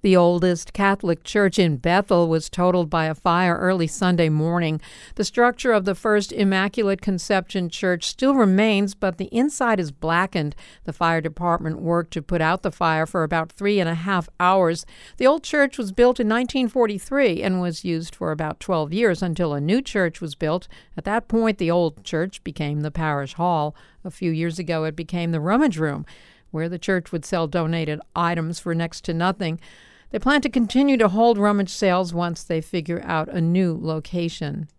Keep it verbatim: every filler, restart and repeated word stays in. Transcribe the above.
The oldest Catholic church in Bethel was totaled by a fire early Sunday morning. The structure of the First Immaculate Conception Church still remains, but the inside is blackened. The fire department worked to put out the fire for about three and a half hours. The old church was built in nineteen forty-three and was used for about twelve years until a new church was built. At that point, the old church became the parish hall. A few years ago, it became the rummage room, where the church would sell donated items for next to nothing. They plan to continue to hold rummage sales once they figure out a new location.